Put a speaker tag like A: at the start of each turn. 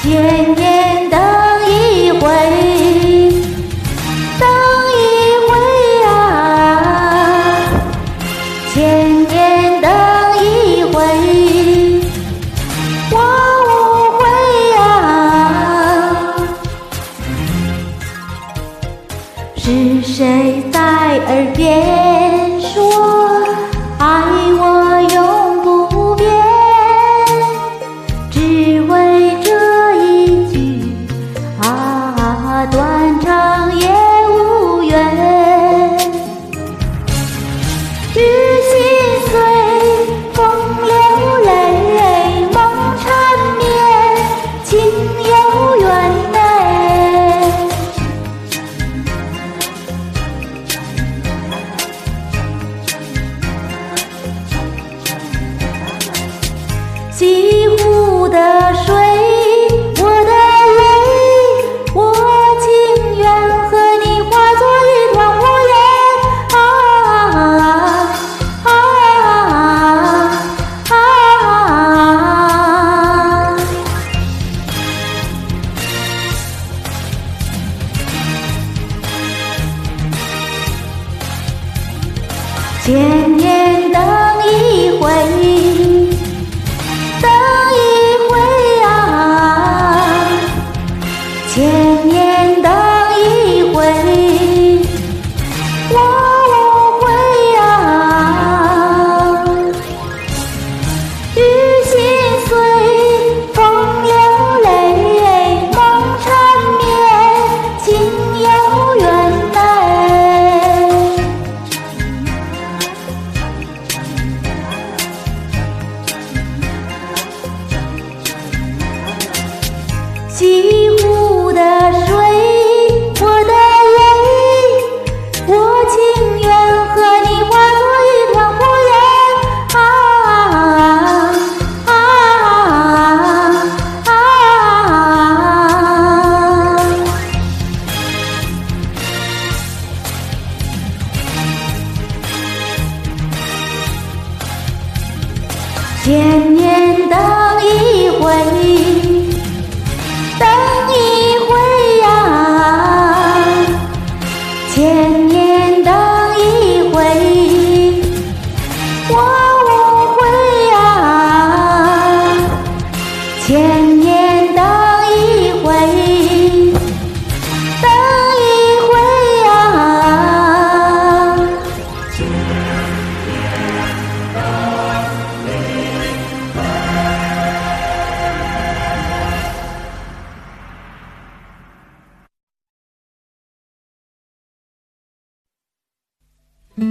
A: 千年等一回，等一回啊，千年等一回，我无悔啊。是谁在耳边说爱我永不变？只为这一句啊，断肠也无缘。日心碎，风流泪，梦缠绵，情有缘呐。西湖的水，我的泪，我情愿和你化作一团火焰。千年等一回，等一回啊，千年等一回，我无悔啊。日心碎，风流泪，梦缠绵，情有缘呐。西湖的水，我的泪，我情愿和你化作一团火焰。千年等一回，等一回啊，千年等一回，我无悔啊。